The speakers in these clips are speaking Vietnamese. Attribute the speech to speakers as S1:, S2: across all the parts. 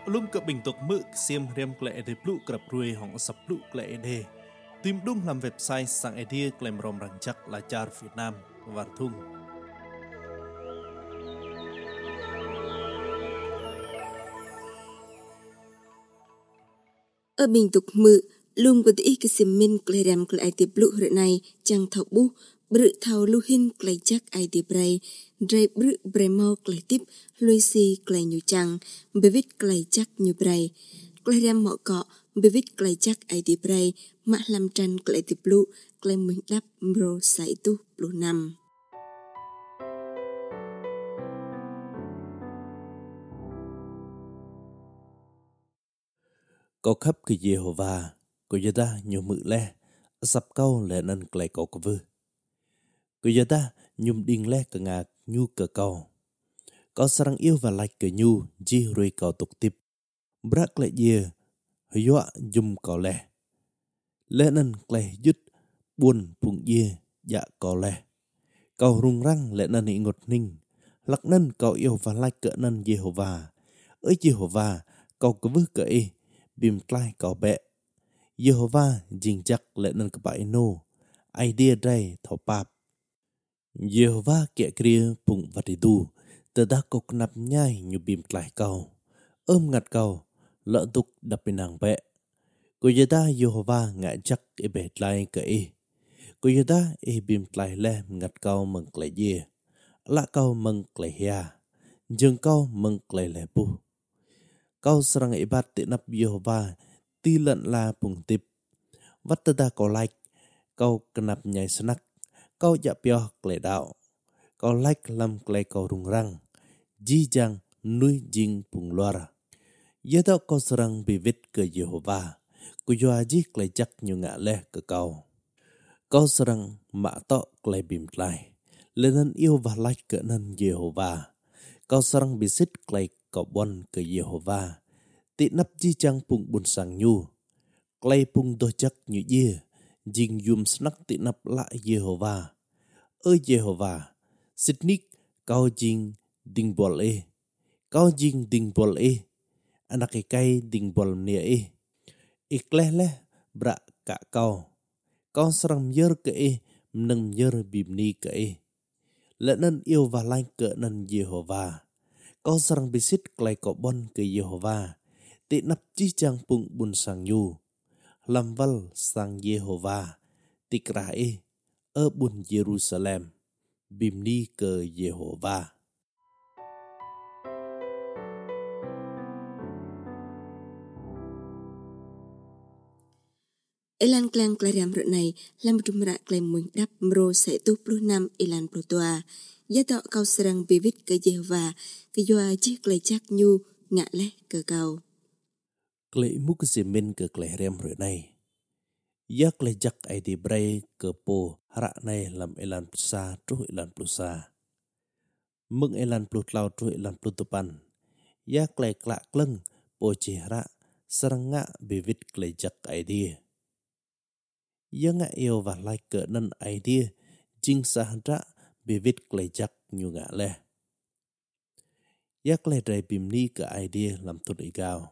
S1: Plum ke bình tục mực xiêm riêng klệ để plu krap ruồi hong sập plu klệ để tìm đúng làm website sang idea klem rom răng chắc là char Việt Nam và thung.
S2: Ở bình tục mực lum có thể cái xiêm min klệ ram klệ để plu hồi này chẳng thọ bu bự thao lu hin klệ chắc idea bray dray bự bray mau klệ tiếp luisi klệ nhu chang bevit klệ chắc nhu bray klệ ram mọ cọ bevit klệ chắc idea bray mạ làm tràn klệ tiếp plu klệ mình đáp mro sai tu plu năm.
S1: Câu khắp cái Jehovah, cô gia ta nhiều mự le, sắp câu lệ nên klệ câu có vư. Cô gia ta nhung đinh le cả ngạc nhu cờ câu. Có sarang yêu và like cờ nhu, ji ruồi câu tục tiếp. Brak lệ dìa, hứa dùng câu lệ. Lệ nên klệ dứt, buồn phụng dìa, dạ câu lệ. Câu rung răng lệ nên ý ngột ninh. Lắc nên câu yêu và like cờ nên Jehovah. Ở Jehovah, câu có vư cờ y. Bim klai câu bẹ. Jehovah jing chắc lệ nên cái nô. Idea đây thọ bạp. Jehovah kẹ kia phụng vật tu. Tờ đá cục nạp nhai như bim klai câu. Ôm ngặt câu. Lợn tục đập bên nàng bẹ. Cô gia ta Jehovah ngại chắc y bẹ lại cái y. Cô gia ta y bim klai lẹ ngặt câu mừng klai dìa. Lạ câu mừng klai hia. Dương câu mừng klai lẹ bu. Kau serang ibat ti nap Jehovah ti lận la pung tip. Vắt ta kau like. Kau kenap nyai senak. Kau jak pioh klei đạo. Kau like lam klei kau rung rang. Ji jang nui jing pung luar. Yata kau serang bivit ke Jehovah. Ku jua ji klei jak nyu ngạ leh ke kau. Kau serang mạ to klei bim klai. Lenan yêu và like ke nan Jehovah. Kau serang bisit klei kau bon ke Jehovah. Tị nắp chi chang pung bun sang nhu. Klei pung do chắc như ye. Jing yum snak tị nắp lại Jehovah. Ơ Jehovah. Sitnik kau jing ding bol e. Kau jing ding bol e. Anak ikai ding bol nia e. Ikleh leh bra ka kau. Kau serang yer ke e. Mneng yer bimni ke e. Lợn yêu và lanh ke nan Jehovah. Kau serang bisit klei kau bon ke Jehovah. Tị nắp chi chang pung bun sang nhu. Lam val sang Jehovah. Tị kra e. Ở bun Jerusalem. Bim ni cơ Jehovah.
S2: Elan klang klariam rut này lam dumra klem mui đáp mro sẽ tu plu năm elan protoa. Giá tọ kau serang bivit ke Jehovah. Ke yoa chi klei chắc nhu ngạ leh ke kau.
S1: Klei muk zemin ke klei rem rut này. Ya klei jak ai di bray ke po hara này lam elan plusa truh elan plusa. Mung elan plut lau truh elan plutupan. Ya klei klak kleng po chihra serang ngạ bivit klei jak ai di. Ya ngạ yêu và like ke nan ai di. Jing sahra bivit klei jak nyu ngạ leh. Ya klei drai bim ni ke ai di lam tut igao.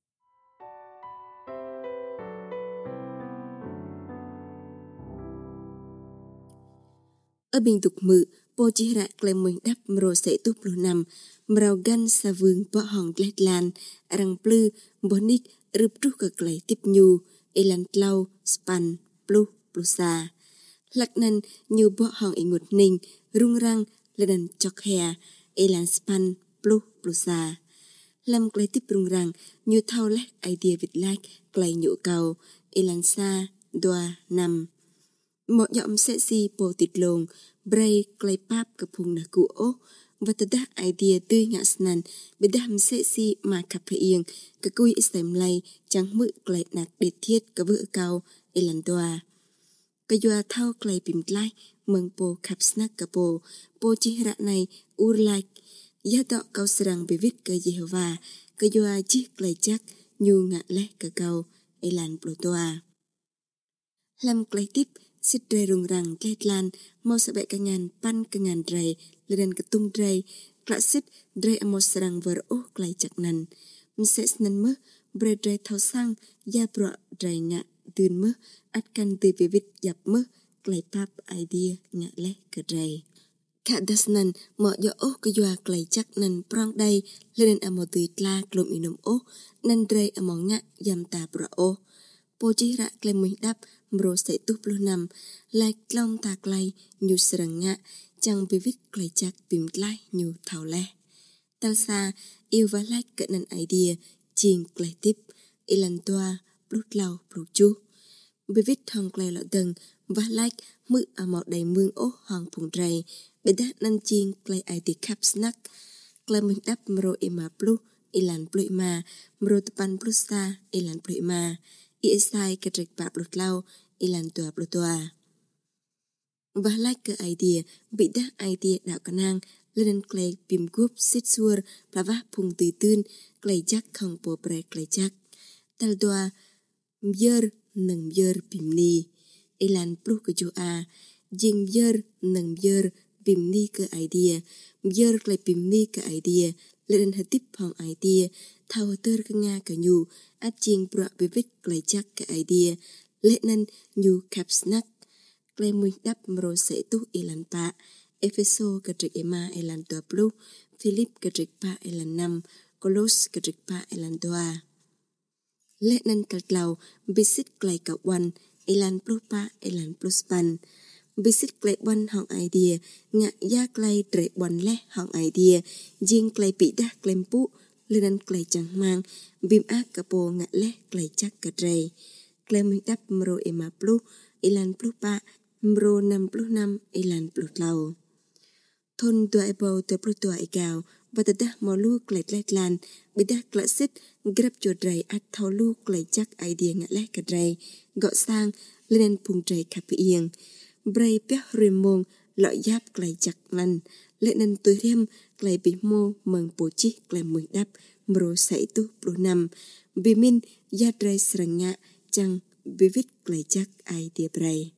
S2: Ở bình tục mự, po chi ra klem mui đáp mro sẽ tu plu năm. Mrao gan sa vương po hong glet lan. Arang plu bonik rup truh ke klei tip nhu. Elan tlau span plu plusa. Lak nan nhu po hong ingut ning. Rung rang ledan chok hea. Elan span plu plusa. Lam klei tip rung rang nhu thao leh idea vit like klei nhụ cầu. Elan sa doa năm. Một giọng sẽ si po tịt lồng, bray klei pap ke pung na ku o, và tada idea tươi ngạ snan, bê đam sẽ si mà cặp hiền, ke kui istem lay, chẳng mự klei nạc để thiết ke vợ cao, elan doa. Ke yoa thao klei bim klai, mừng po cặp snack ke po chi ra này ur like, ya tọ kau serang bivit ke Jehovah, ke yoa chi klei chắc, nhu ngạ leh ke kau, elan plotoa. Lam klei tip, Sit dre rung rang klet lan mau sa bek kangan pan kangan dre ledan ketung dre klak sit dre amos serang ver klai cak nan sẽ nâng mơ bre drai thao sang ya bro drai ngạ tươn mơ at kan từ về vít dập mơ clay pap idea ngạ lẽ cờ drai cả das nan mọ yo ô cái doa clay chắc nan prang đây lên ở một từ tla klom inom ô nan drai ở mong ngạ yam ta bro ô po chi ra clay mình đáp mro sẽ tu plu nam lai klong ta clay nhu srang ngạ chẳng về vít clay chắc bìm lai nhu thảo lẽ tao xa yêu và like cận nền idea chiên clay tiếp ilan toa blut lau blut chu bị viết thong clay lọ đằng và like mự ở một đầy mương ố hoàng phùng rầy bị đắt năn chiên clay idea cap snack clay mình đắp mro ema blu ilan blu ma mro tapan blu sa ilan blu ma isai kadrik pa blut lau ilan toa và like cái idea bị đắt idea đạo canang lên clay bìm gup sit sur plava phùng từ tươn clay chắc không po pre clay chắc tal doa myer nang myer bìm ni elan plu ke jo a jing myer nang myer bìm ni ke idea myer clay bìm ni ke idea lên hạt tiếp phong idea thao tơ ke nga ke nyu at jing pro bivit clay chắc ke idea lên nyu cap snack clay mui đắp mro sẽ tu elan pa Efeso kadrik ema elan toa plu, Philip kadrik pa elan 5, Colos kadrik pa elan toa. Lệ nan kaltlau, bisit clay ka 1, elan plu pa elan plus pan. Bisit clay 1 hong idea, ngạ ya clay tre 1 le hong idea, jing clay pi dah clay pu, lên clay chẳng mang, bim a kapo ngạ le clay chắc kadrei. Clay mình đắp mro ema plu, elan plu pa, mro 5 plus 5 elan plus lau. Thôn tua ebau tua plu tua igao và tờ đah mò lu clay lẹt lan bị đah clay xích grab cho dray at thao lu clay chắc idea ngạ lẹ cả dray gọi sang lên phùng dray cà pieng bray peh rimong loại giáp clay chắc lan lên tuổi thêm clay bị mô mừng bố chi clay mười đáp mro sảy tu plu năm vì min ya dray srang ngạ chăng bị vít clay chắc idea bray.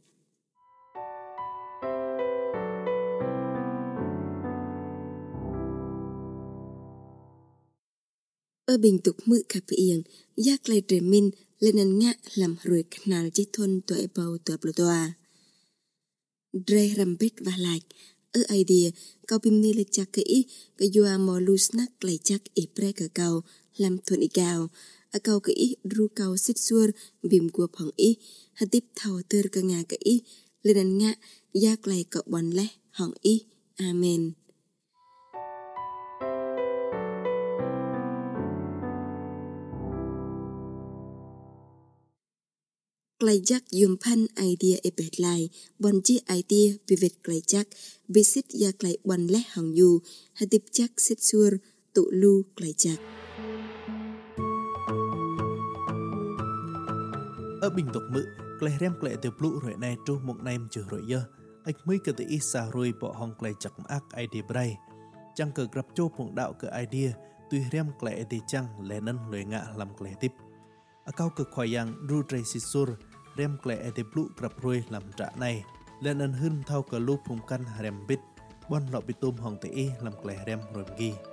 S2: Ở bình tục mự cà pieng yak lay tre min lên ngạ làm ruồi canal chi thôn tuổi bầu tuổi blo toa dre rambit và like ở idea cao bim ni le chắc kỹ cái doa mò lu snack lay chắc i pre cả cao làm thôn igao ở cao kỹ ru cao sit suor bim của phong i hạt tiếp thao tơ cả ngà kỹ lên ngạ yak lay cọ bon le hong i amen. Clay chắc yum pan idea epet lai bon chi idea vivet clay chắc visit ya clay bon le hong yu hadip chắc sit sur tụ lu clay chắc.
S1: Ở bình tục mự clay rem clay từ plu rồi này tru một nem chữ rồi giờ anh mới cái tự isa rồi bỏ hong clay chắc ác idea bray chẳng cờ grab cho phong đạo cái idea tuy rem clay thì chẳng lẽ năn lời ngạ làm clay tiếp ở cao cực khoai yang ru tray sisur rem clay ete plu grab rồi làm trả này lên ân hưng thao cờ lu phùng căn rem bit bon lọ bị tôm hong te làm clay rem rồi gi